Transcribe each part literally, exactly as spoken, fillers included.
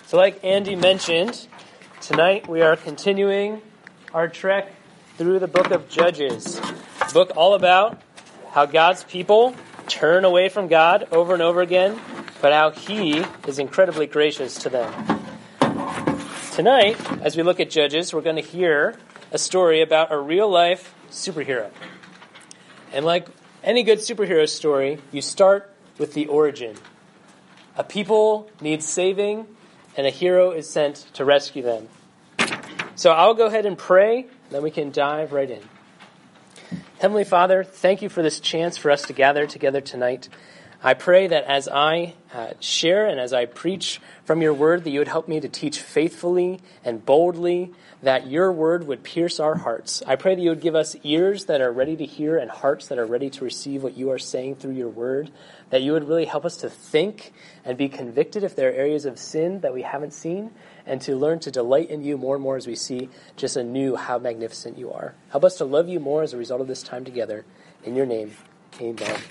So like Andy mentioned, tonight we are continuing our trek through the book of Judges, a book all about how God's people turn away from God over and over again, but how He is incredibly gracious to them. Tonight, as we look at Judges, we're going to hear a story about a real-life superhero. And like any good superhero story, you start with the origin. A people need saving, and a hero is sent to rescue them. So I'll go ahead and pray, then we can dive right in. Heavenly Father, thank you for this chance for us to gather together tonight. I pray that as I uh, share and as I preach from your word, that you would help me to teach faithfully and boldly, that your word would pierce our hearts. I pray that you would give us ears that are ready to hear and hearts that are ready to receive what you are saying through your word, that you would really help us to think and be convicted if there are areas of sin that we haven't seen, and to learn to delight in you more and more as we see just anew how magnificent you are. Help us to love you more as a result of this time together. In your name, amen.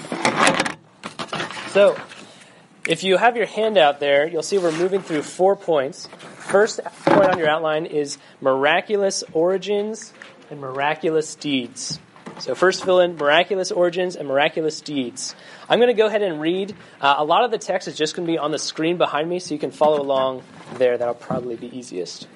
So, if you have your handout there, you'll see we're moving through four points. First point on your outline is miraculous origins and miraculous deeds. So first fill in miraculous origins and miraculous deeds. I'm going to go ahead and read. Uh, a lot of the text is just going to be on the screen behind me, so you can follow along there. That'll probably be easiest.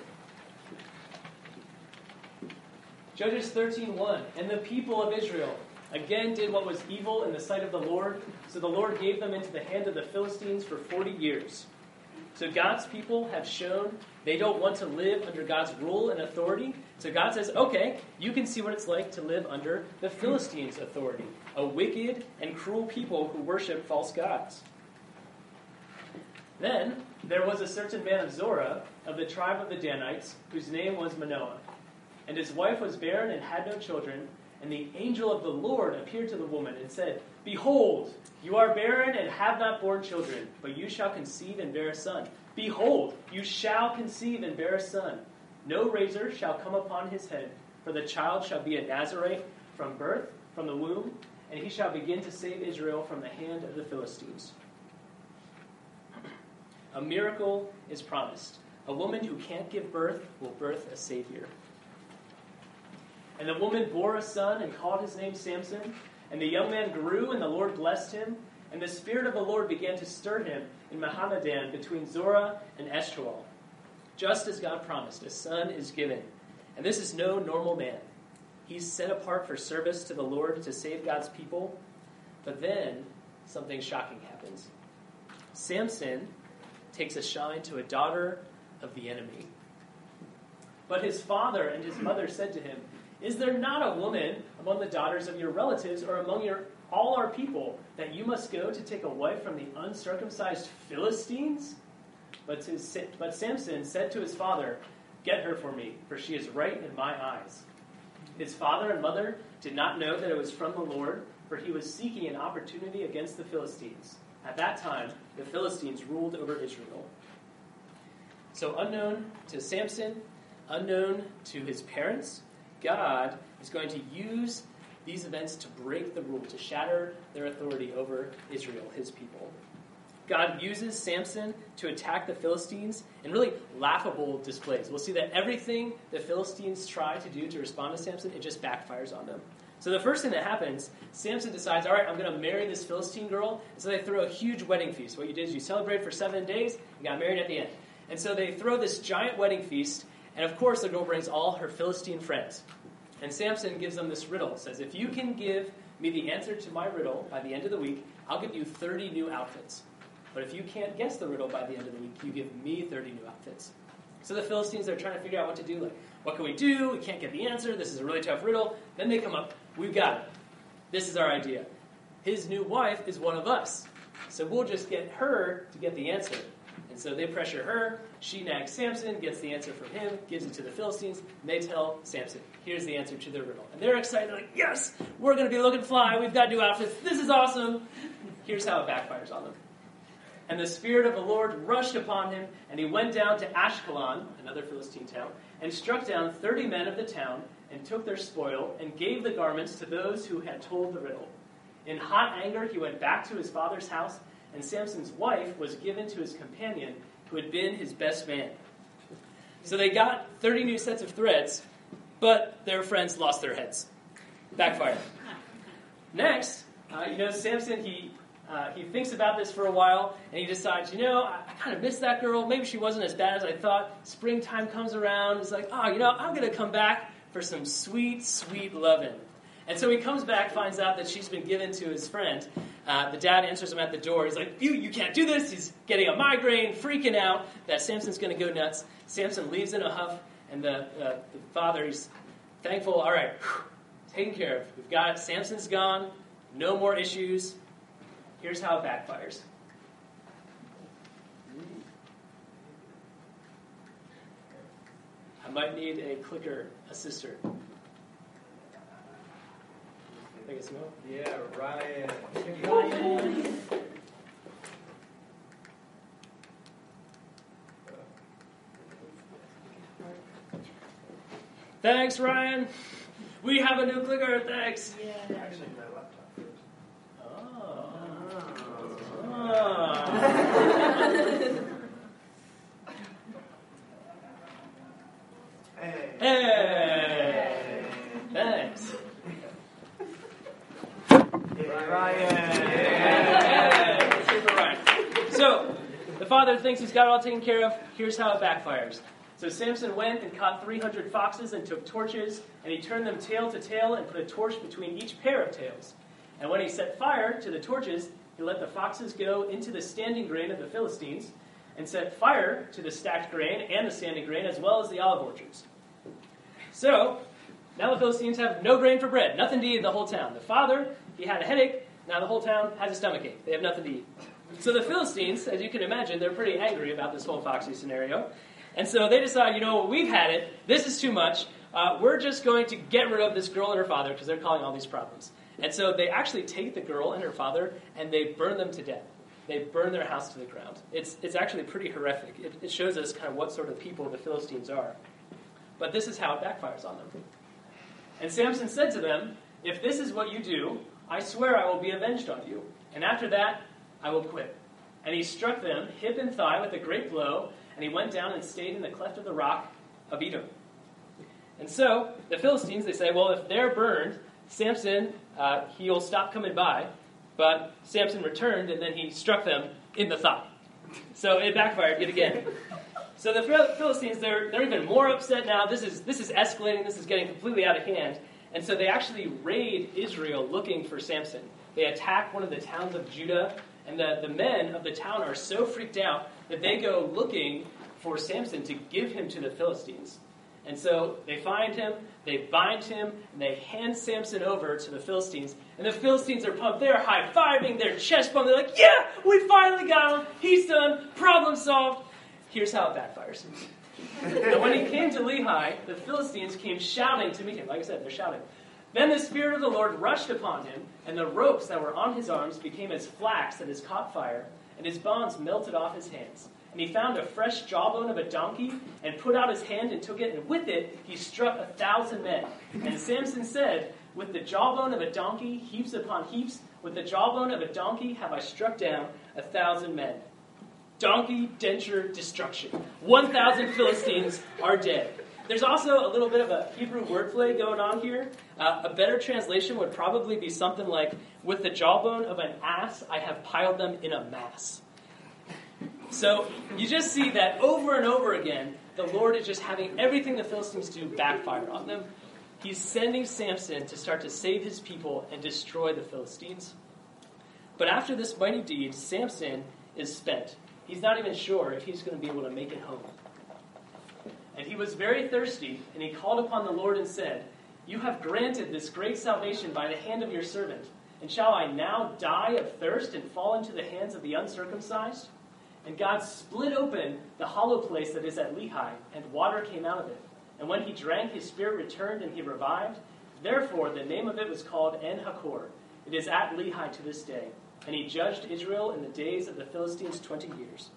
Judges thirteen one, and the people of Israel again did what was evil in the sight of the Lord, so the Lord gave them into the hand of the Philistines for forty years. So God's people have shown they don't want to live under God's rule and authority. So God says, okay, you can see what it's like to live under the Philistines' authority, a wicked and cruel people who worship false gods. Then there was a certain man of Zorah, of the tribe of the Danites, whose name was Manoah. And his wife was barren and had no children. And the angel of the Lord appeared to the woman and said, Behold, you are barren and have not borne children, but you shall conceive and bear a son. Behold, you shall conceive and bear a son. No razor shall come upon his head, for the child shall be a Nazarite from birth, from the womb, and he shall begin to save Israel from the hand of the Philistines. A miracle is promised. A woman who can't give birth will birth a Savior. And the woman bore a son and called his name Samson. And the young man grew, and the Lord blessed him. And the Spirit of the Lord began to stir him in Mahanadan between Zorah and Eshtaol. Just as God promised, a son is given. And this is no normal man. He's set apart for service to the Lord to save God's people. But then something shocking happens. Samson takes a shine to a daughter of the enemy. But his father and his mother said to him, Is there not a woman among the daughters of your relatives or among your all our people that you must go to take a wife from the uncircumcised Philistines? But, to, but Samson said to his father, Get her for me, for she is right in my eyes. His father and mother did not know that it was from the Lord, for he was seeking an opportunity against the Philistines. At that time, the Philistines ruled over Israel. So unknown to Samson, unknown to his parents, God is going to use these events to break the rule, to shatter their authority over Israel, his people. God uses Samson to attack the Philistines in really laughable displays. We'll see that everything the Philistines try to do to respond to Samson, it just backfires on them. So the first thing that happens, Samson decides, all right, I'm going to marry this Philistine girl. And so they throw a huge wedding feast. What you did is you celebrate for seven days, you got married at the end. And so they throw this giant wedding feast, and of course the girl brings all her Philistine friends. And Samson gives them this riddle. It says, if you can give me the answer to my riddle by the end of the week, I'll give you thirty new outfits. But if you can't guess the riddle by the end of the week, you give me thirty new outfits. So the Philistines are trying to figure out what to do. Like, what can we do? We can't get the answer. This is a really tough riddle. Then they come up, we've got it. This is our idea. His new wife is one of us. So we'll just get her to get the answer. And so they pressure her. She nags Samson, gets the answer from him, gives it to the Philistines, and they tell Samson, here's the answer to the riddle. And they're excited, like, yes, we're going to be looking fly. We've got new outfits. This is awesome. Here's how it backfires on them. And the Spirit of the Lord rushed upon him, and he went down to Ashkelon, another Philistine town, and struck down thirty men of the town, and took their spoil, and gave the garments to those who had told the riddle. In hot anger he went back to his father's house, and Samson's wife was given to his companion, who had been his best man. So they got thirty new sets of threads, but their friends lost their heads. Backfired. Next, uh, you know, Samson, he uh, he thinks about this for a while, and he decides, you know, I, I kind of miss that girl. Maybe she wasn't as bad as I thought. Springtime comes around. He's like, oh, you know, I'm going to come back for some sweet, sweet lovin'. And so he comes back, finds out that she's been given to his friend. Uh, the dad answers him at the door. He's like, you, you can't do this. He's getting a migraine, freaking out that Samson's going to go nuts. Samson leaves in a huff, and the, uh, the father, he's thankful. All right, whew, taken care of. We've got it. Samson's gone. No more issues. Here's how it backfires. I might need a clicker assister. I guess no? Yeah, Ryan. Ryan. Thanks, Ryan. We have a new clicker. Thanks. Yeah. Actually, my laptop first. Oh. Oh. Hey. Hey. Thanks. Ryan. Hey. Super Ryan. So, the father thinks he's got it all taken care of. Here's how it backfires. So Samson went and caught three hundred foxes and took torches, and he turned them tail to tail and put a torch between each pair of tails. And when he set fire to the torches, he let the foxes go into the standing grain of the Philistines, and set fire to the stacked grain and the standing grain, as well as the olive orchards. So, now the Philistines have no grain for bread, nothing to eat in the whole town. The father, he had a headache, now the whole town has a stomachache. They have nothing to eat. So the Philistines, as you can imagine, they're pretty angry about this whole foxy scenario. And so they decide, you know, we've had it. This is too much. Uh, we're just going to get rid of this girl and her father because they're causing all these problems. And so they actually take the girl and her father and they burn them to death. They burn their house to the ground. It's it's actually pretty horrific. It, it shows us kind of what sort of people the Philistines are. But this is how it backfires on them. And Samson said to them, if this is what you do, I swear I will be avenged on you. And after that, I will quit. And he struck them hip and thigh with a great blow, and he went down and stayed in the cleft of the rock of Edom. And so, the Philistines, they say, well, if they're burned, Samson, uh, he'll stop coming by. But Samson returned, and then he struck them in the thigh. So it backfired yet again. So the Philistines, they're, they're even more upset now. This is, this is escalating. This is getting completely out of hand. And so they actually raid Israel looking for Samson. They attack one of the towns of Judah, and the, the men of the town are so freaked out that they go looking for Samson to give him to the Philistines. And so they find him, they bind him, and they hand Samson over to the Philistines. And the Philistines are pumped. They're high-fiving, they're chest-bumping. They're like, yeah, we finally got him. He's done. Problem solved. Here's how it backfires. And when he came to Lehi, the Philistines came shouting to meet him. Like I said, they're shouting. Then the Spirit of the Lord rushed upon him, and the ropes that were on his arms became as flax that has caught fire, and his bonds melted off his hands. And he found a fresh jawbone of a donkey, and put out his hand and took it, and with it he struck a thousand men. And Samson said, with the jawbone of a donkey, heaps upon heaps, with the jawbone of a donkey have I struck down a thousand men. Donkey, denture, destruction. One thousand Philistines are dead. There's also a little bit of a Hebrew wordplay going on here. Uh, a better translation would probably be something like, with the jawbone of an ass, I have piled them in a mass. So you just see that over and over again, the Lord is just having everything the Philistines do backfire on them. He's sending Samson to start to save his people and destroy the Philistines. But after this mighty deed, Samson is spent. He's not even sure if he's going to be able to make it home. And he was very thirsty, and he called upon the Lord and said, you have granted this great salvation by the hand of your servant, and shall I now die of thirst and fall into the hands of the uncircumcised? And God split open the hollow place that is at Lehi, and water came out of it. And when he drank, his spirit returned, and he revived. Therefore the name of it was called En-Hakkore. It is at Lehi to this day. And he judged Israel in the days of the Philistines twenty years.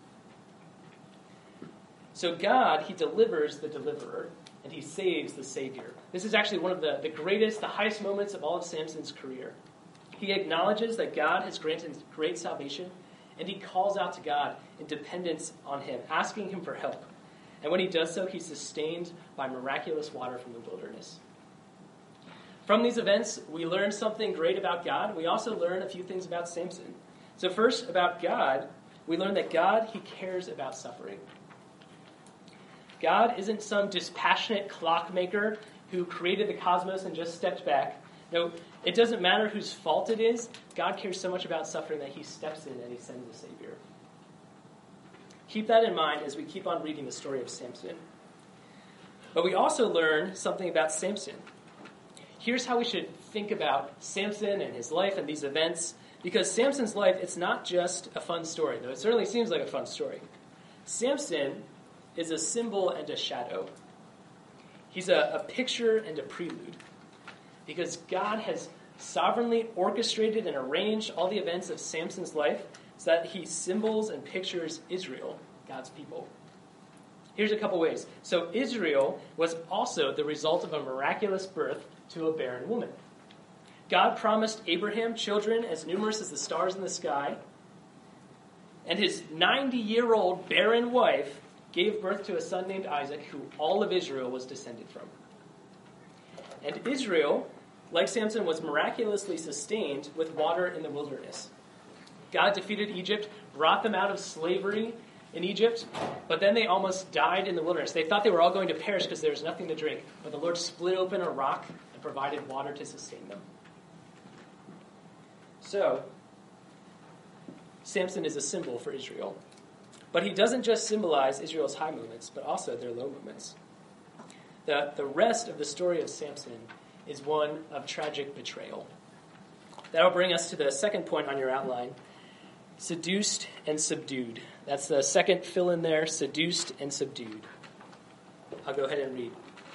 So God, he delivers the deliverer, and he saves the savior. This is actually one of the, the greatest, the highest moments of all of Samson's career. He acknowledges that God has granted great salvation, and he calls out to God in dependence on him, asking him for help. And when he does so, he's sustained by miraculous water from the wilderness. From these events, we learn something great about God. We also learn a few things about Samson. So first, about God, we learn that God, he cares about suffering. God isn't some dispassionate clockmaker who created the cosmos and just stepped back. No, it doesn't matter whose fault it is. God cares so much about suffering that he steps in and he sends a Savior. Keep that in mind as we keep on reading the story of Samson. But we also learn something about Samson. Here's how we should think about Samson and his life and these events. Because Samson's life, it's not just a fun story, though it certainly seems like a fun story. Samson is a symbol and a shadow. He's a, a picture and a prelude. Because God has sovereignly orchestrated and arranged all the events of Samson's life so that he symbols and pictures Israel, God's people. Here's a couple ways. So Israel was also the result of a miraculous birth to a barren woman. God promised Abraham children as numerous as the stars in the sky, and his ninety-year-old barren wife gave birth to a son named Isaac, who all of Israel was descended from. And Israel, like Samson, was miraculously sustained with water in the wilderness. God defeated Egypt, brought them out of slavery in Egypt, but then they almost died in the wilderness. They thought they were all going to perish because there was nothing to drink, but the Lord split open a rock and provided water to sustain them. So, Samson is a symbol for Israel. But he doesn't just symbolize Israel's high moments, but also their low moments. The, the rest of the story of Samson is one of tragic betrayal. That'll bring us to the second point on your outline, seduced and subdued. That's the second fill in there, seduced and subdued. I'll go ahead and read.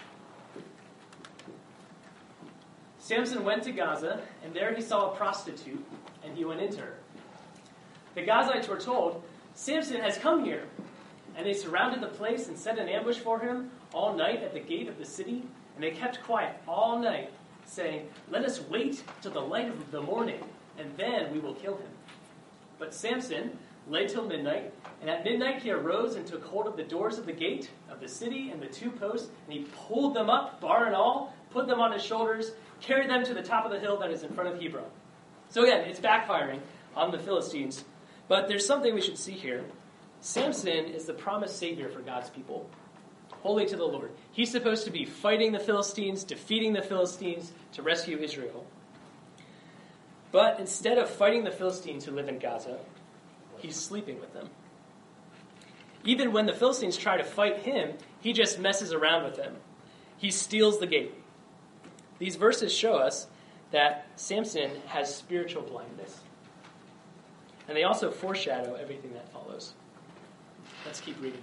Samson went to Gaza, and there he saw a prostitute, and he went into her. The Gazites were told, "Samson has come here." And they surrounded the place and set an ambush for him all night at the gate of the city, and they kept quiet all night, saying, "Let us wait till the light of the morning, and then we will kill him." But Samson lay till midnight, and at midnight he arose and took hold of the doors of the gate of the city and the two posts, and he pulled them up, bar and all, put them on his shoulders, carried them to the top of the hill that is in front of Hebron. So again, it's backfiring on the Philistines. But there's something we should see here. Samson is the promised savior for God's people, holy to the Lord. He's supposed to be fighting the Philistines, defeating the Philistines to rescue Israel. But instead of fighting the Philistines who live in Gaza, he's sleeping with them. Even when the Philistines try to fight him, he just messes around with them. He steals the gate. These verses show us that Samson has spiritual blindness. And they also foreshadow everything that follows. Let's keep reading.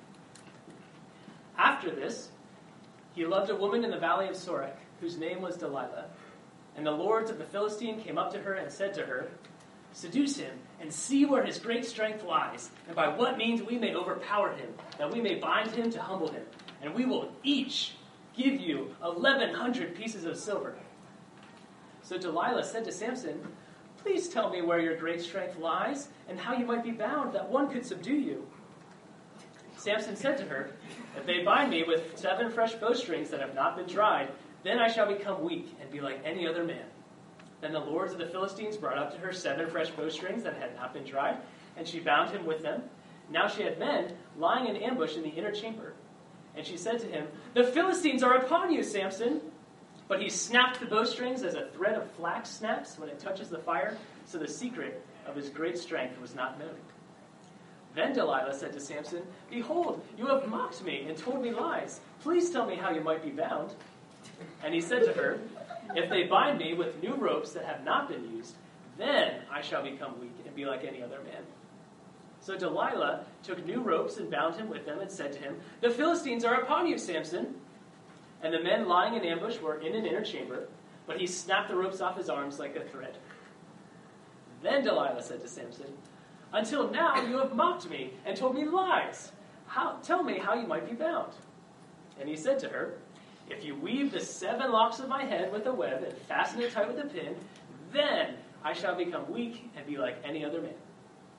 After this, he loved a woman in the valley of Sorek, whose name was Delilah. And the lords of the Philistine came up to her and said to her, "Seduce him, and see where his great strength lies, and by what means we may overpower him, that we may bind him to humble him. And we will each give you eleven hundred pieces of silver." So Delilah said to Samson, "Please tell me where your great strength lies, and how you might be bound, that one could subdue you." Samson said to her, "If they bind me with seven fresh bowstrings that have not been dried, then I shall become weak and be like any other man." Then the lords of the Philistines brought up to her seven fresh bowstrings that had not been dried, and she bound him with them. Now she had men lying in ambush in the inner chamber. And she said to him, "The Philistines are upon you, Samson." But he snapped the bowstrings as a thread of flax snaps when it touches the fire, so the secret of his great strength was not known. Then Delilah said to Samson, "Behold, you have mocked me and told me lies. Please tell me how you might be bound." And he said to her, "If they bind me with new ropes that have not been used, then I shall become weak and be like any other man." So Delilah took new ropes and bound him with them and said to him, "The Philistines are upon you, Samson." And the men lying in ambush were in an inner chamber, but he snapped the ropes off his arms like a thread. Then Delilah said to Samson, "Until now you have mocked me and told me lies. How, tell me how you might be bound." And he said to her, "If you weave the seven locks of my head with a web and fasten it tight with a pin, then I shall become weak and be like any other man."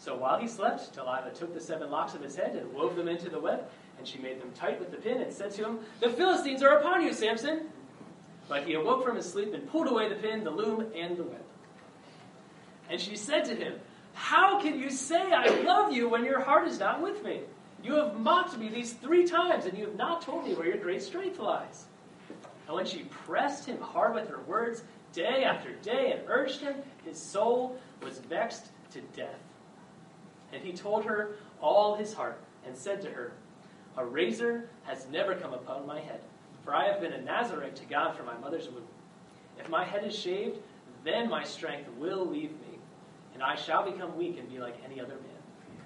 So while he slept, Delilah took the seven locks of his head and wove them into the web, and she made them tight with the pin and said to him, "The Philistines are upon you, Samson." But he awoke from his sleep and pulled away the pin, the loom, and the web. And she said to him, "How can you say I love you when your heart is not with me? You have mocked me these three times, and you have not told me where your great strength lies." And when she pressed him hard with her words day after day and urged him, his soul was vexed to death. And he told her all his heart and said to her, "A razor has never come upon my head, for I have been a Nazarite to God from my mother's womb. If my head is shaved, then my strength will leave me, and I shall become weak and be like any other man."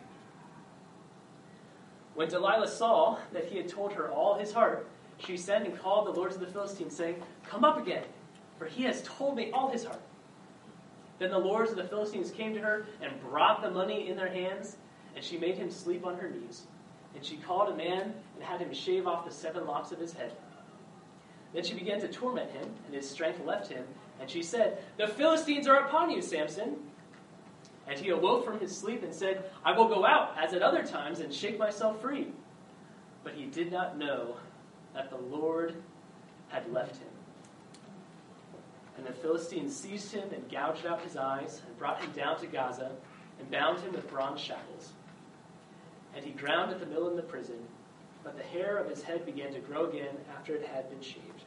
When Delilah saw that he had told her all his heart, she sent and called the lords of the Philistines, saying, "Come up again, for he has told me all his heart." Then the lords of the Philistines came to her and brought the money in their hands, and she made him sleep on her knees. And she called a man and had him shave off the seven locks of his head. Then she began to torment him, and his strength left him. And she said, "The Philistines are upon you, Samson." And he awoke from his sleep and said, "I will go out, as at other times, and shake myself free." But he did not know that the Lord had left him. And the Philistines seized him and gouged out his eyes, and brought him down to Gaza, and bound him with bronze shackles. And he ground at the mill in the prison, but the hair of his head began to grow again after it had been shaved.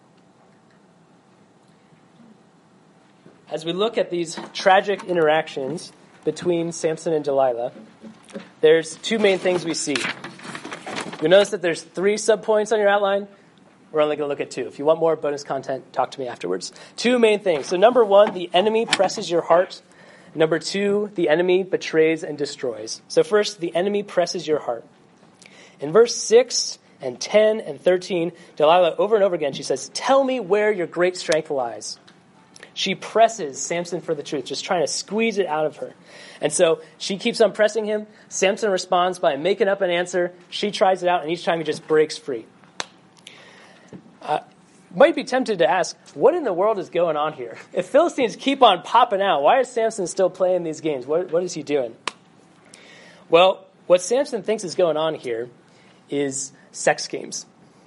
As we look at these tragic interactions between Samson and Delilah, there's two main things we see. You'll notice that there's three subpoints on your outline. We're only going to look at two. If you want more bonus content, talk to me afterwards. Two main things. So number one, the enemy presses your heart. Number two, the enemy betrays and destroys. So first, the enemy presses your heart. In verse six and ten and thirteen, Delilah, over and over again, she says, "Tell me where your great strength lies." She presses Samson for the truth, just trying to squeeze it out of her. And so she keeps on pressing him. Samson responds by making up an answer. She tries it out, and each time he just breaks free. Uh, might be tempted to ask, what in the world is going on here? If Philistines keep on popping out, why is Samson still playing these games? What, what is he doing? Well, what Samson thinks is going on here is sex games.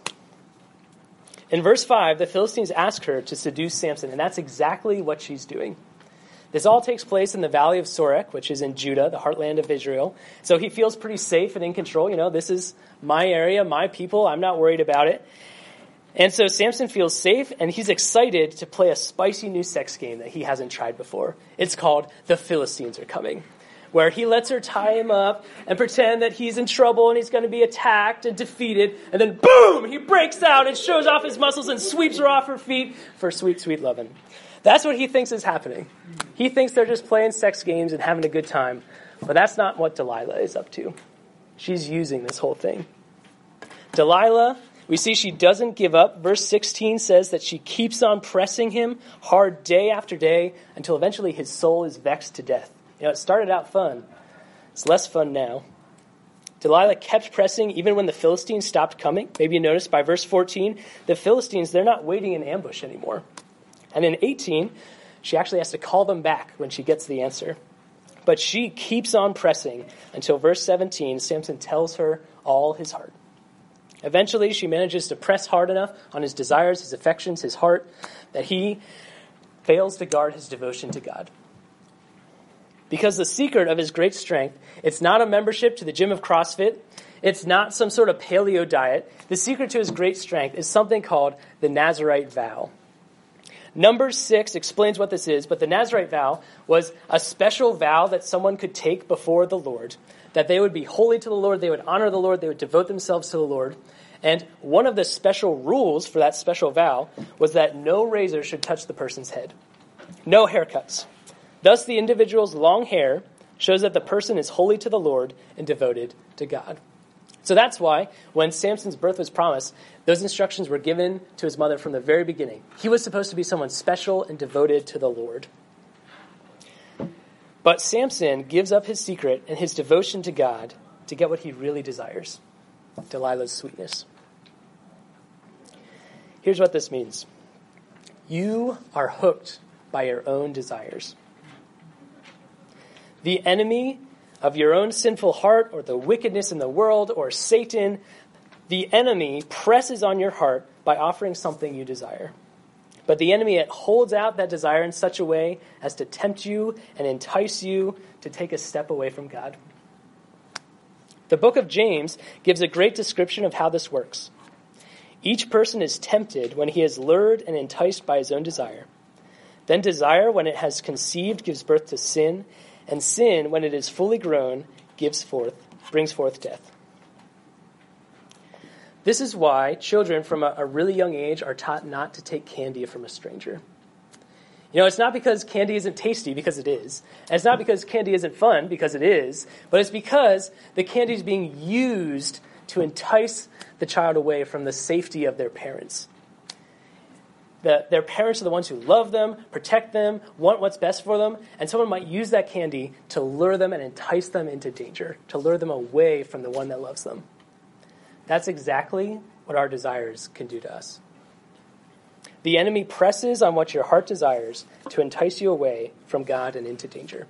In verse five, the Philistines ask her to seduce Samson, and that's exactly what she's doing. This all takes place in the valley of Sorek, which is in Judah, the heartland of Israel. So he feels pretty safe and in control. You know, this is my area, my people. I'm not worried about it. And so Samson feels safe, and he's excited to play a spicy new sex game that he hasn't tried before. It's called The Philistines Are Coming, where he lets her tie him up and pretend that he's in trouble and he's going to be attacked and defeated. And then, boom, he breaks out and shows off his muscles and sweeps her off her feet for sweet, sweet loving. That's what he thinks is happening. He thinks they're just playing sex games and having a good time. But that's not what Delilah is up to. She's using this whole thing. Delilah, we see she doesn't give up. Verse sixteen says that she keeps on pressing him hard day after day until eventually his soul is vexed to death. You know, it started out fun. It's less fun now. Delilah kept pressing even when the Philistines stopped coming. Maybe you noticed by verse fourteen, the Philistines, they're not waiting in ambush anymore. And in eighteen, she actually has to call them back when she gets the answer. But she keeps on pressing until verse seventeen, Samson tells her all his heart. Eventually, she manages to press hard enough on his desires, his affections, his heart, that he fails to guard his devotion to God. Because the secret of his great strength, it's not a membership to the gym of CrossFit. It's not some sort of paleo diet. The secret to his great strength is something called the Nazirite vow. Number six explains what this is, but the Nazirite vow was a special vow that someone could take before the Lord, that they would be holy to the Lord, they would honor the Lord, they would devote themselves to the Lord. And one of the special rules for that special vow was that no razor should touch the person's head. No haircuts. Thus, the individual's long hair shows that the person is holy to the Lord and devoted to God. So that's why, when Samson's birth was promised, those instructions were given to his mother from the very beginning. He was supposed to be someone special and devoted to the Lord. But Samson gives up his secret and his devotion to God to get what he really desires, Delilah's sweetness. Here's what this means. You are hooked by your own desires. The enemy of your own sinful heart or the wickedness in the world or Satan, the enemy presses on your heart by offering something you desire. But the enemy, it holds out that desire in such a way as to tempt you and entice you to take a step away from God. The book of James gives a great description of how this works. Each person is tempted when he is lured and enticed by his own desire. Then desire, when it has conceived, gives birth to sin, and sin, when it is fully grown, gives forth, brings forth death. This is why children from a, a really young age are taught not to take candy from a stranger. You know, it's not because candy isn't tasty, because it is. And it's not because candy isn't fun, because it is. But it's because the candy is being used to entice the child away from the safety of their parents. The, their parents are the ones who love them, protect them, want what's best for them, and someone might use that candy to lure them and entice them into danger, to lure them away from the one that loves them. That's exactly what our desires can do to us. The enemy presses on what your heart desires to entice you away from God and into danger.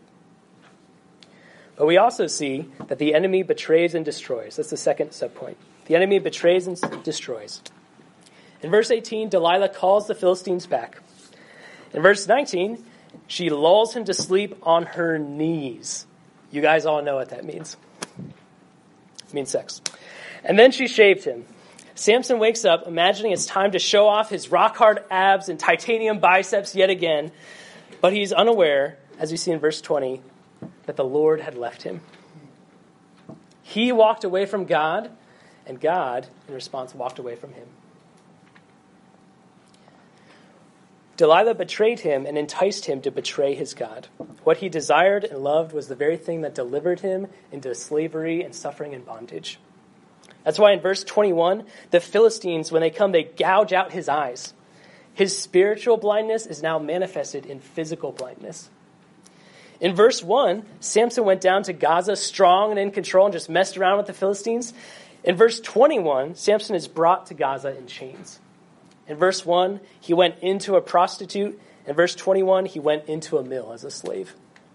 But we also see that the enemy betrays and destroys. That's the second subpoint. The enemy betrays and destroys. In verse eighteen, Delilah calls the Philistines back. In verse nineteen, she lulls him to sleep on her knees. You guys all know what that means. It means sex. And then she shaved him. Samson wakes up, imagining it's time to show off his rock-hard abs and titanium biceps yet again. But he's unaware, as we see in verse twenty, that the Lord had left him. He walked away from God, and God, in response, walked away from him. Delilah betrayed him and enticed him to betray his God. What he desired and loved was the very thing that delivered him into slavery and suffering and bondage. That's why in verse twenty-one, the Philistines, when they come, they gouge out his eyes. His spiritual blindness is now manifested in physical blindness. In verse one, Samson went down to Gaza strong and in control and just messed around with the Philistines. In verse twenty-one, Samson is brought to Gaza in chains. In verse one, he went into a prostitute. In verse twenty-one, he went into a mill as a slave.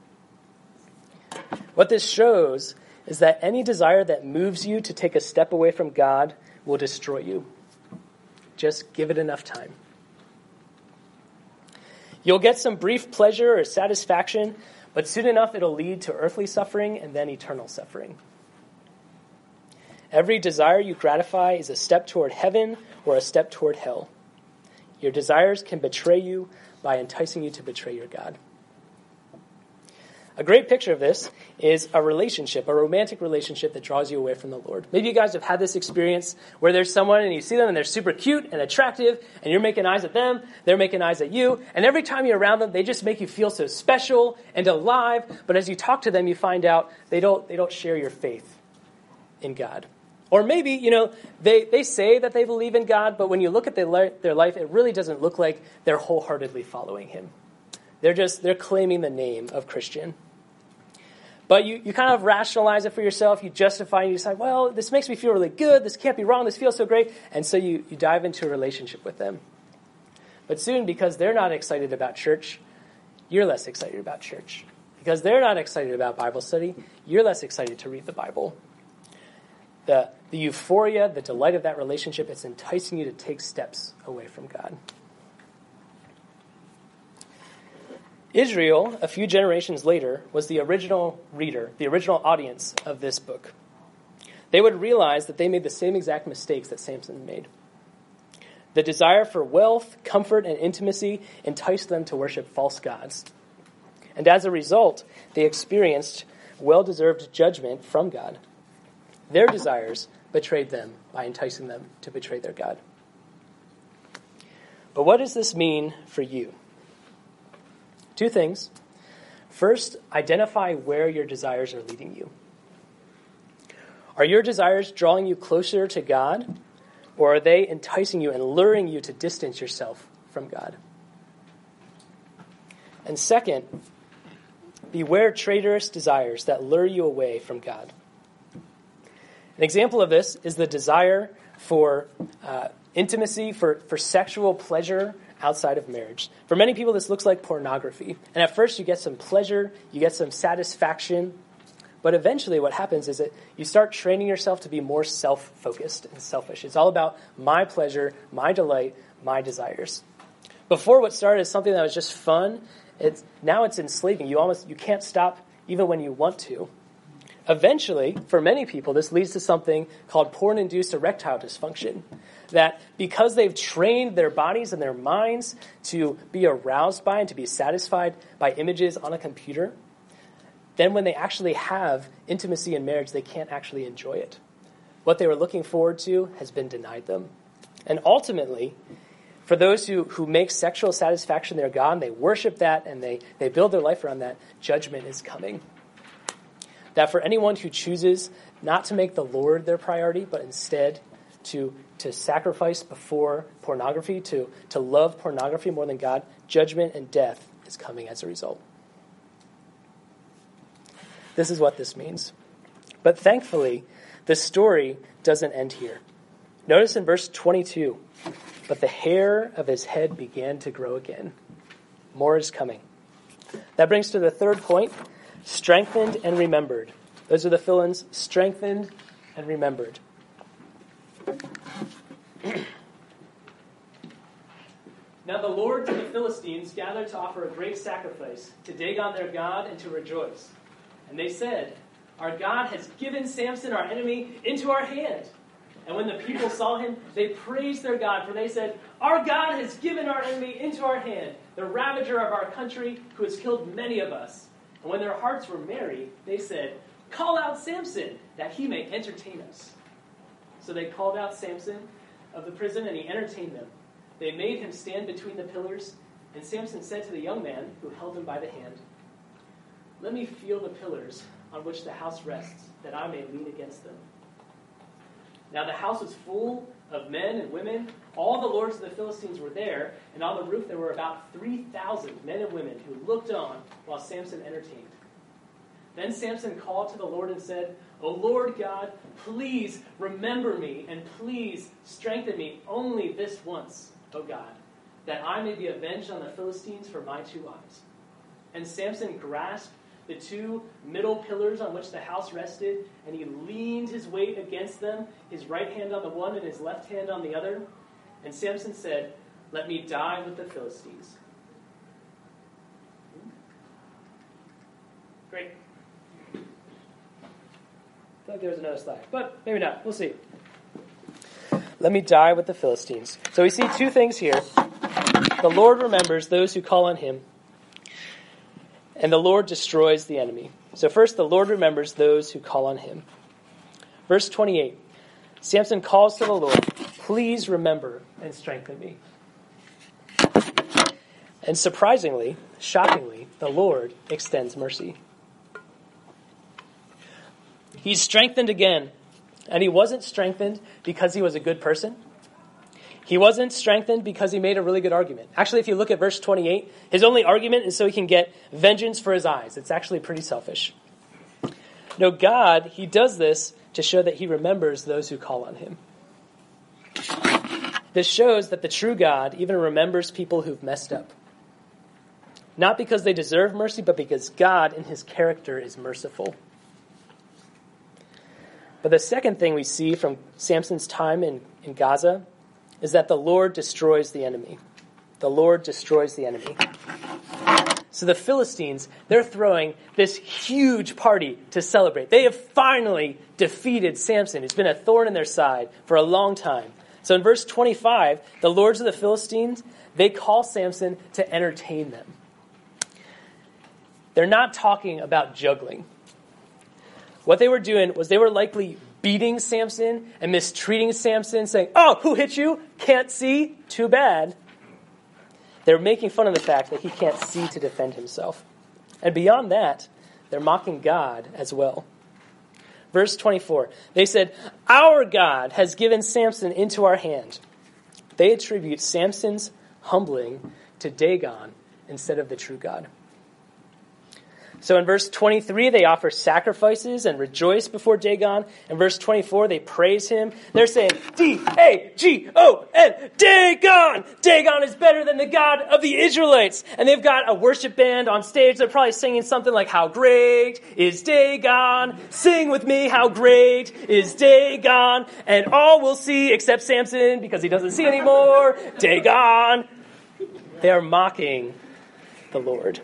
What this shows is that any desire that moves you to take a step away from God will destroy you. Just give it enough time. You'll get some brief pleasure or satisfaction, but soon enough it'll lead to earthly suffering and then eternal suffering. Every desire you gratify is a step toward heaven or a step toward hell. Your desires can betray you by enticing you to betray your God. A great picture of this is a relationship, a romantic relationship that draws you away from the Lord. Maybe you guys have had this experience where there's someone and you see them and they're super cute and attractive and you're making eyes at them, they're making eyes at you, and every time you're around them, they just make you feel so special and alive, but as you talk to them, you find out they don't, they don't share your faith in God. Or maybe, you know, they, they say that they believe in God, but when you look at their, li- their life, it really doesn't look like they're wholeheartedly following him. They're just, they're claiming the name of Christian. But you, you kind of rationalize it for yourself. You justify and you decide, well, this makes me feel really good. This can't be wrong. This feels so great. And so you, you dive into a relationship with them. But soon, because they're not excited about church, you're less excited about church. Because they're not excited about Bible study, you're less excited to read the Bible. The, the euphoria, the delight of that relationship, it's enticing you to take steps away from God. Israel, a few generations later, was the original reader, the original audience of this book. They would realize that they made the same exact mistakes that Samson made. The desire for wealth, comfort, and intimacy enticed them to worship false gods. And as a result, they experienced well-deserved judgment from God. Their desires betrayed them by enticing them to betray their God. But what does this mean for you? Two things. First, identify where your desires are leading you. Are your desires drawing you closer to God, or are they enticing you and luring you to distance yourself from God? And second, beware traitorous desires that lure you away from God. An example of this is the desire for uh, intimacy, for, for sexual pleasure outside of marriage. For many people, this looks like pornography. And at first, you get some pleasure, you get some satisfaction, But eventually what happens is that you start training yourself to be more self-focused and selfish. It's all about my pleasure, my delight, my desires. Before, what started as something that was just fun, it's, now it's enslaving. You almost you can't stop even when you want to. Eventually, for many people, this leads to something called porn-induced erectile dysfunction. That because they've trained their bodies and their minds to be aroused by and to be satisfied by images on a computer, then when they actually have intimacy in marriage, they can't actually enjoy it. What they were looking forward to has been denied them. And ultimately, for those who, who make sexual satisfaction their God, and they worship that, and they, they build their life around that, judgment is coming. That for anyone who chooses not to make the Lord their priority, but instead to, to sacrifice before pornography, to, to love pornography more than God, judgment and death is coming as a result. This is what this means. But thankfully, the story doesn't end here. Notice in verse twenty-two, but the hair of his head began to grow again. More is coming. That brings to the third point, strengthened and remembered. Those are the fill-ins, strengthened and remembered. Now the lords of the Philistines gathered to offer a great sacrifice to Dagon their god and to rejoice. And they said, our God has given Samson, our enemy, into our hand. And when the people saw him, they praised their God, for they said, our God has given our enemy into our hand, the ravager of our country, who has killed many of us. And when their hearts were merry, they said, call out Samson, that he may entertain us. So they called out Samson of the prison, and he entertained them. They made him stand between the pillars, and Samson said to the young man who held him by the hand, let me feel the pillars on which the house rests, that I may lean against them. Now the house was full of men and women. All the lords of the Philistines were there, and on the roof there were about three thousand men and women who looked on while Samson entertained. Then Samson called to the Lord and said, O Lord God, please remember me, and please strengthen me only this once, O God, that I may be avenged on the Philistines for my two eyes. And Samson grasped the two middle pillars on which the house rested, and he leaned his weight against them, his right hand on the one and his left hand on the other. And Samson said, let me die with the Philistines. Great. I feel like there was another slide, but maybe not. We'll see. Let me die with the Philistines. So we see two things here. The Lord remembers those who call on him, and the Lord destroys the enemy. So first, the Lord remembers those who call on him. Verse twenty-eight, Samson calls to the Lord, please remember and strengthen me. And surprisingly, shockingly, the Lord extends mercy. He's strengthened again, and he wasn't strengthened because he was a good person. He wasn't strengthened because he made a really good argument. Actually, if you look at verse twenty-eight, his only argument is so he can get vengeance for his eyes. It's actually pretty selfish. No, God, he does this to show that he remembers those who call on him. This shows that the true God even remembers people who've messed up. Not because they deserve mercy, but because God in his character is merciful. But the second thing we see from Samson's time in, in Gaza is that the Lord destroys the enemy. The Lord destroys the enemy. So the Philistines, they're throwing this huge party to celebrate. They have finally defeated Samson, who's been a thorn in their side for a long time. So in verse twenty-five, the lords of the Philistines, they call Samson to entertain them. They're not talking about juggling. What they were doing was they were likely beating Samson and mistreating Samson, saying, oh, who hit you? Can't see? Too bad. They're making fun of the fact that he can't see to defend himself. And beyond that, they're mocking God as well. Verse twenty-four, they said, our God has given Samson into our hand. They attribute Samson's humbling to Dagon instead of the true God. So in verse twenty-three, they offer sacrifices and rejoice before Dagon. In verse twenty-four, they praise him. They're saying, D A G O N, Dagon! Dagon is better than the God of the Israelites. And they've got a worship band on stage. They're probably singing something like, how great is Dagon? Sing with me, how great is Dagon? And all will see except Samson, because he doesn't see anymore. Dagon! They are mocking the Lord.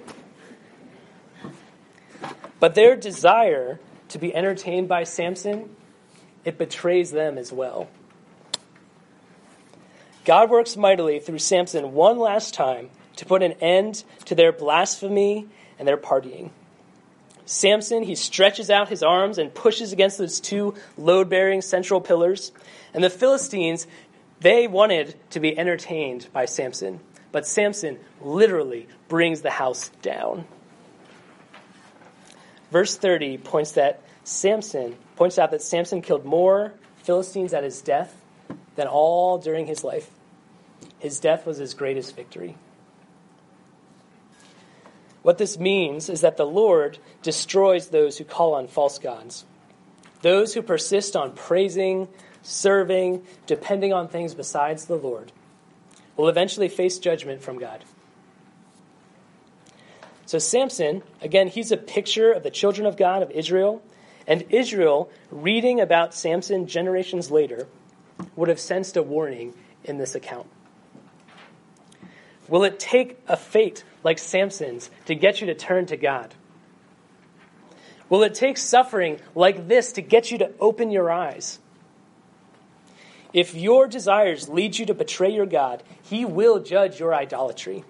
But their desire to be entertained by Samson, it betrays them as well. God works mightily through Samson one last time to put an end to their blasphemy and their partying. Samson, he stretches out his arms and pushes against those two load-bearing central pillars. And the Philistines, they wanted to be entertained by Samson. But Samson literally brings the house down. Verse thirty points that Samson points out that Samson killed more Philistines at his death than all during his life. His death was his greatest victory. What this means is that the Lord destroys those who call on false gods. Those who persist on praising, serving, depending on things besides the Lord will eventually face judgment from God. So Samson, again, he's a picture of the children of God of Israel. And Israel, reading about Samson generations later, would have sensed a warning in this account. Will it take a fate like Samson's to get you to turn to God? Will it take suffering like this to get you to open your eyes? If your desires lead you to betray your God, he will judge your idolatry.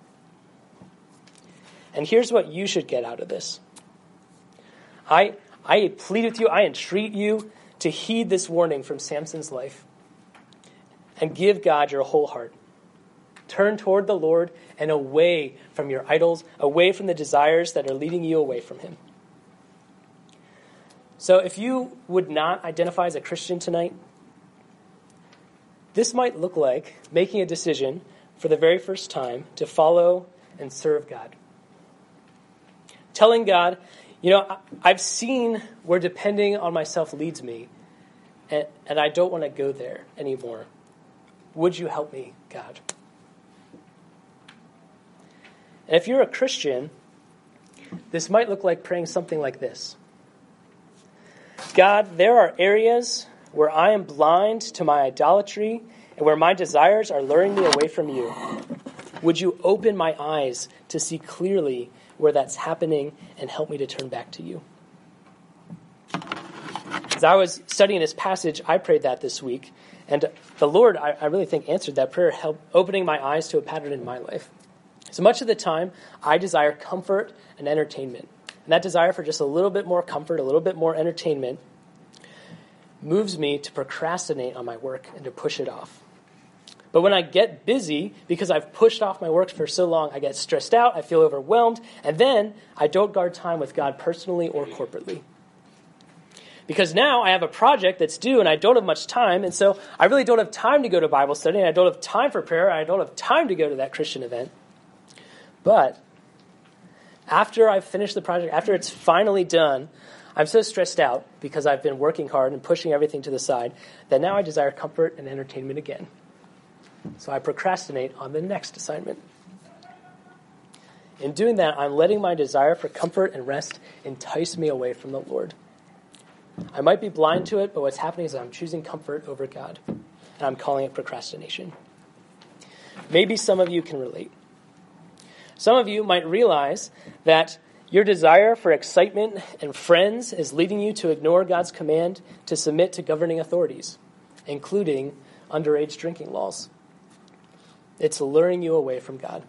And here's what you should get out of this. I, I plead with you, I entreat you to heed this warning from Samson's life and give God your whole heart. Turn toward the Lord and away from your idols, away from the desires that are leading you away from him. So if you would not identify as a Christian tonight, this might look like making a decision for the very first time to follow and serve God. Telling God, you know, I've seen where depending on myself leads me, and, and I don't want to go there anymore. Would you help me, God? And if you're a Christian, this might look like praying something like this. God, there are areas where I am blind to my idolatry and where my desires are luring me away from you. Would you open my eyes to see clearly where that's happening and help me to turn back to you? As I was studying this passage, I prayed that this week. And the Lord, I, I really think, answered that prayer, help opening my eyes to a pattern in my life. So much of the time, I desire comfort and entertainment. And that desire for just a little bit more comfort, a little bit more entertainment, moves me to procrastinate on my work and to push it off. But when I get busy, because I've pushed off my work for so long, I get stressed out, I feel overwhelmed, and then I don't guard time with God personally or corporately. Because now I have a project that's due and I don't have much time, and so I really don't have time to go to Bible study, and I don't have time for prayer, and I don't have time to go to that Christian event. But after I've finished the project, after it's finally done, I'm so stressed out because I've been working hard and pushing everything to the side that now I desire comfort and entertainment again. So I procrastinate on the next assignment. In doing that, I'm letting my desire for comfort and rest entice me away from the Lord. I might be blind to it, but what's happening is I'm choosing comfort over God, and I'm calling it procrastination. Maybe some of you can relate. Some of you might realize that your desire for excitement and friends is leading you to ignore God's command to submit to governing authorities, including underage drinking laws. It's luring you away from God.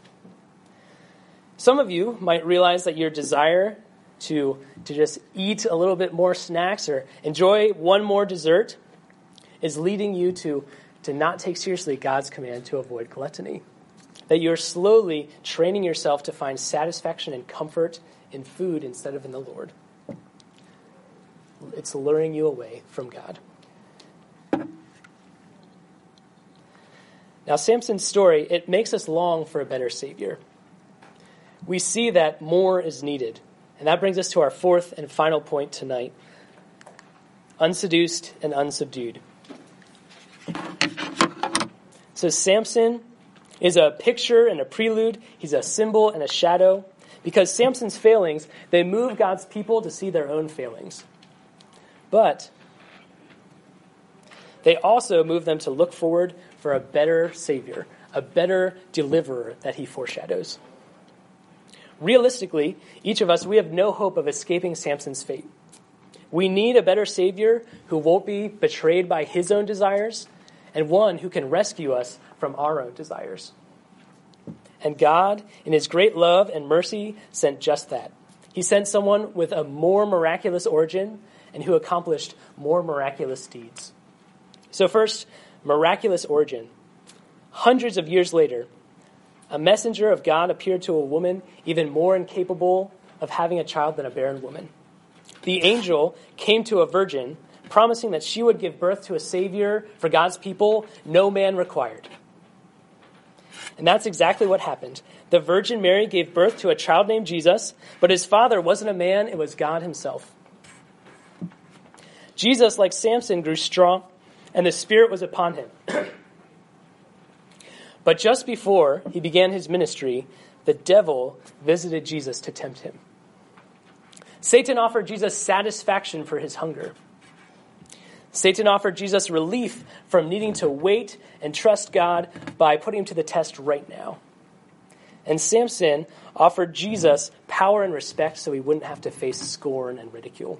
Some of you might realize that your desire to, to just eat a little bit more snacks or enjoy one more dessert is leading you to, to not take seriously God's command to avoid gluttony. That you're slowly training yourself to find satisfaction and comfort in food instead of in the Lord. It's luring you away from God. Now, Samson's story, it makes us long for a better Savior. We see that more is needed. And that brings us to our fourth and final point tonight. Unseduced and unsubdued. So Samson is a picture and a prelude. He's a symbol and a shadow. Because Samson's failings, they move God's people to see their own failings. But they also move them to look forward for a better Savior, a better deliverer that he foreshadows. Realistically, each of us, we have no hope of escaping Samson's fate. We need a better Savior who won't be betrayed by his own desires, and one who can rescue us from our own desires. And God, in his great love and mercy, sent just that. He sent someone with a more miraculous origin and who accomplished more miraculous deeds. So first, miraculous origin. Hundreds of years later, a messenger of God appeared to a woman even more incapable of having a child than a barren woman. The angel came to a virgin, promising that she would give birth to a Savior for God's people, no man required. And that's exactly what happened. The Virgin Mary gave birth to a child named Jesus, but his father wasn't a man, it was God himself. Jesus, like Samson, grew strong, and the Spirit was upon him. But just before he began his ministry, the devil visited Jesus to tempt him. Satan offered Jesus satisfaction for his hunger. Satan offered Jesus relief from needing to wait and trust God by putting him to the test right now. And Samson offered Jesus power and respect so he wouldn't have to face scorn and ridicule.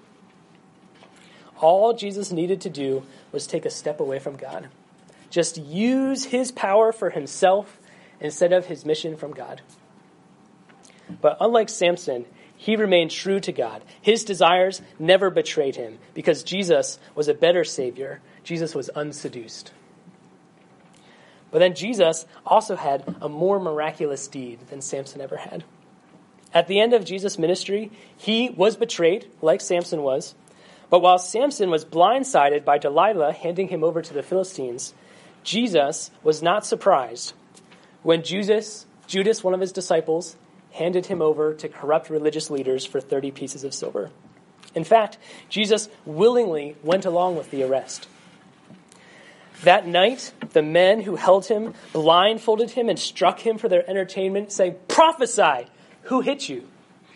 All Jesus needed to do was take a step away from God. Just use his power for himself instead of his mission from God. But unlike Samson, he remained true to God. His desires never betrayed him because Jesus was a better Savior. Jesus was unseduced. But then Jesus also had a more miraculous deed than Samson ever had. At the end of Jesus' ministry, he was betrayed, like Samson was. But while Samson was blindsided by Delilah handing him over to the Philistines, Jesus was not surprised when Judas, Judas, one of his disciples, handed him over to corrupt religious leaders for thirty pieces of silver. In fact, Jesus willingly went along with the arrest. That night, the men who held him blindfolded him and struck him for their entertainment, saying, "Prophesy! Who hit you?"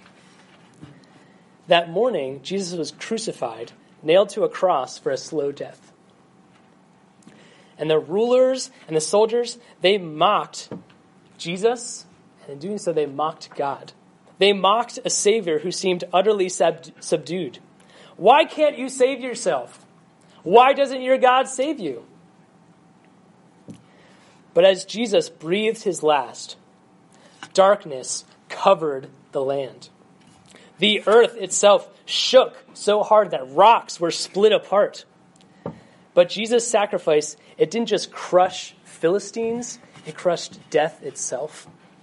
That morning, Jesus was crucified, nailed to a cross for a slow death. And the rulers and the soldiers, they mocked Jesus, and in doing so, they mocked God. They mocked a Savior who seemed utterly sub- subdued. Why can't you save yourself? Why doesn't your God save you? But as Jesus breathed his last, darkness covered the land. The earth itself shook so hard that rocks were split apart. But Jesus' sacrifice, it didn't just crush Philistines, it crushed death itself.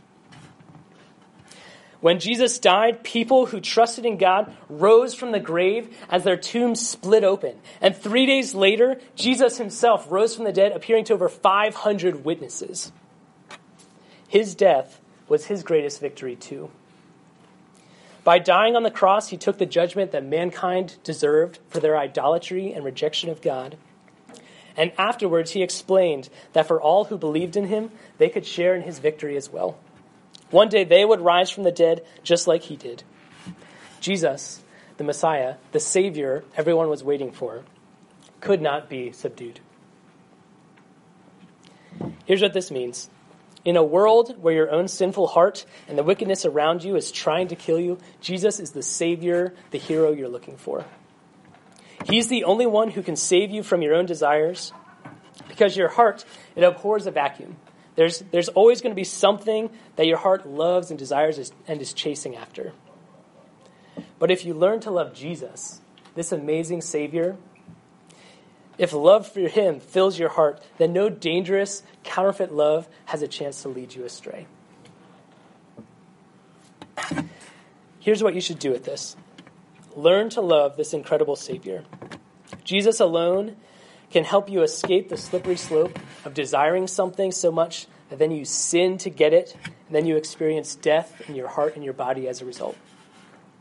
When Jesus died, people who trusted in God rose from the grave as their tombs split open. And three days later, Jesus himself rose from the dead, appearing to over five hundred witnesses. His death was his greatest victory too. By dying on the cross, he took the judgment that mankind deserved for their idolatry and rejection of God. And afterwards, he explained that for all who believed in him, they could share in his victory as well. One day they would rise from the dead just like he did. Jesus, the Messiah, the Savior everyone was waiting for, could not be subdued. Here's what this means. In a world where your own sinful heart and the wickedness around you is trying to kill you, Jesus is the Savior, the hero you're looking for. He's the only one who can save you from your own desires, because your heart, it abhors a vacuum. There's, there's always going to be something that your heart loves and desires and is chasing after. But if you learn to love Jesus, this amazing Savior, if love for him fills your heart, then no dangerous, counterfeit love has a chance to lead you astray. Here's what you should do with this. Learn to love this incredible Savior. Jesus alone can help you escape the slippery slope of desiring something so much that then you sin to get it, and then you experience death in your heart and your body as a result.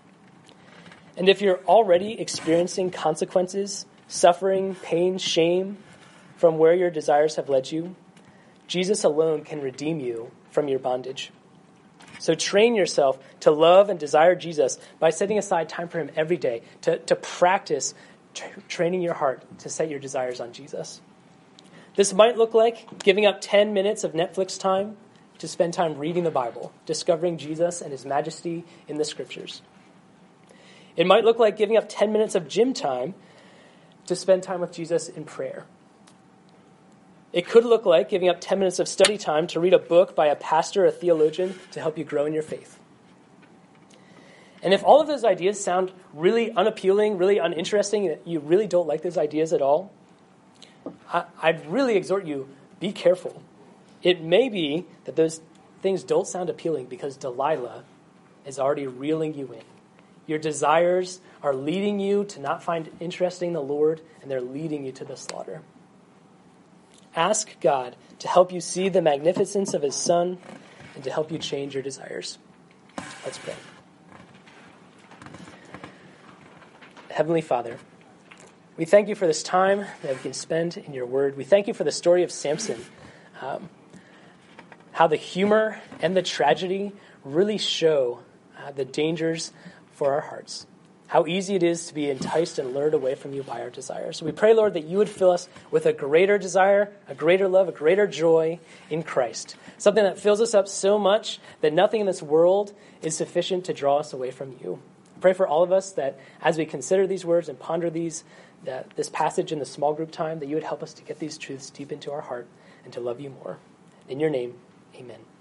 And if you're already experiencing consequences, suffering, pain, shame from where your desires have led you, Jesus alone can redeem you from your bondage. So train yourself to love and desire Jesus by setting aside time for him every day, to, to practice tra- training your heart to set your desires on Jesus. This might look like giving up ten minutes of Netflix time to spend time reading the Bible, discovering Jesus and his majesty in the scriptures. It might look like giving up ten minutes of gym time to spend time with Jesus in prayer. It could look like giving up ten minutes of study time to read a book by a pastor or a theologian to help you grow in your faith. And if all of those ideas sound really unappealing, really uninteresting, and you really don't like those ideas at all, I, I'd really exhort you, be careful. It may be that those things don't sound appealing because Delilah is already reeling you in. Your desires are leading you to not find interesting the Lord, and they're leading you to the slaughter. Ask God to help you see the magnificence of his Son and to help you change your desires. Let's pray. Heavenly Father, we thank you for this time that we can spend in your word. We thank you for the story of Samson, um, how the humor and the tragedy really show uh, the dangers for our hearts. How easy it is to be enticed and lured away from you by our desires. So we pray, Lord, that you would fill us with a greater desire, a greater love, a greater joy in Christ. Something that fills us up so much that nothing in this world is sufficient to draw us away from you. Pray for all of us that as we consider these words and ponder these, that this passage in the small group time, that you would help us to get these truths deep into our heart and to love you more. In your name, amen.